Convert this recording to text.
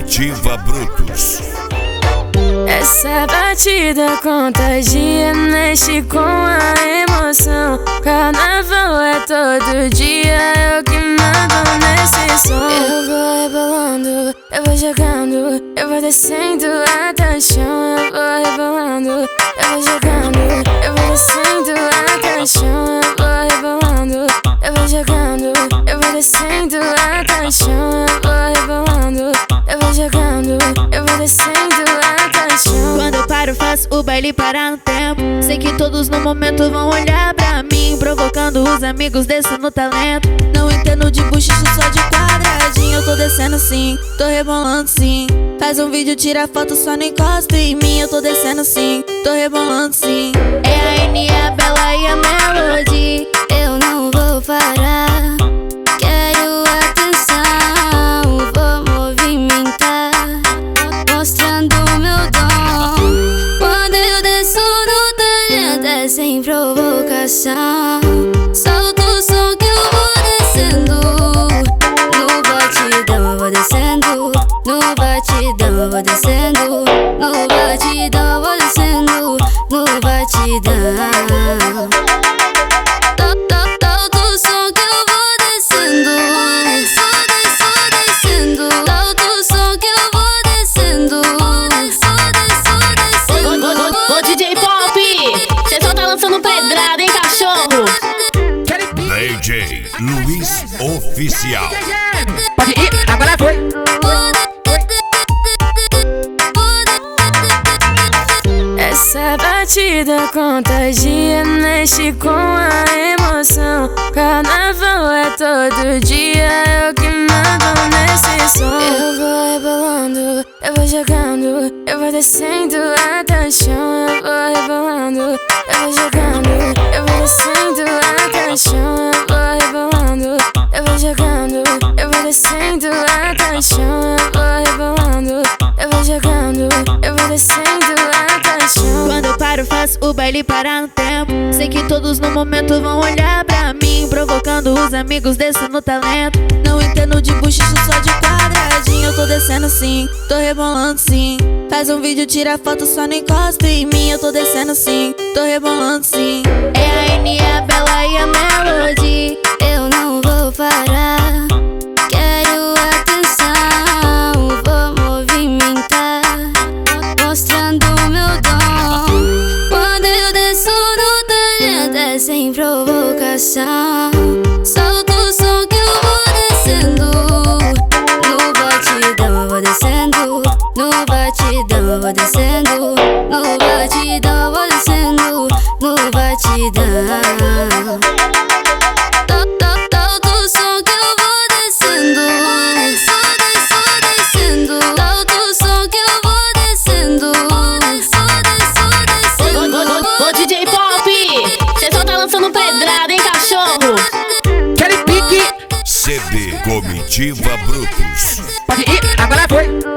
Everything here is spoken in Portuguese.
Comitiva Brutos. Essa batida contagia, mexe com a emoção. Carnaval é todo dia, eu que mando nesse som. Eu vou rebolando, eu vou jogando, eu vou descendo até o chão. Eu vou rebolando, eu vou jogando, eu vou descendo até o chão. Eu vou rebolando, eu vou jogando, eu vou descendo até o chão. Eu vou rebolando, eu vou jogando, eu vou descendo até o chão. Quando eu paro, faço o baile parar no tempo. Sei que todos no momento vão olhar pra mim, provocando os amigos descendo talento. Não entendo de buchicho, só de quadradinho. Eu tô descendo sim, tô rebolando sim. Faz um vídeo, tira foto, só não encosta em mim. Eu tô descendo sim, tô rebolando sim. É a N, a Bela e a Melody. Eu não vou parar, quero atenção. Vou movimentar, mostrando meu dom. Quando eu desço no talento é sem provocação. Solto o som que eu vou descendo. No batidão eu vou descendo. No batidão eu vou descendo. No batidão eu vou descendo. No batidão. DJ Luiz Oficial. Pode ir, agora foi. Essa batida contagia, mexe com a emoção. Carnaval é todo dia, eu que mando nesse som. Eu vou rebolando, eu vou jogando, eu vou descendo até o chão. Eu vou rebolando, eu vou jogando, eu vou descendo até o chão. Eu vou rebolando, eu vou jogando, eu vou descendo até o chão. Eu vou rebolando, eu vou jogando, eu vou descendo até o chão. Quando eu paro, faço o baile parar no tempo. Sei que todos no momento vão olhar pra mim, provocando os amigos descendo talento. Não entendo de buchicho, só de quadradinho. Eu tô descendo sim, tô rebolando sim. Faz um vídeo, tira foto, só não encosta em mim. Eu tô descendo sim, tô rebolando sim. É a N, a Bela e a Melody. Eu não vou parar, quero atenção. Vou movimentar, mostrando meu dom. Quando eu desço no talento é sem provocação. Solto o som que eu vou descendo. No batidão eu vou descendo. No batidão eu vou descendo. No batidão eu vou descendo. No batidão. CD Comitiva Brutos. Pode ir, agora foi.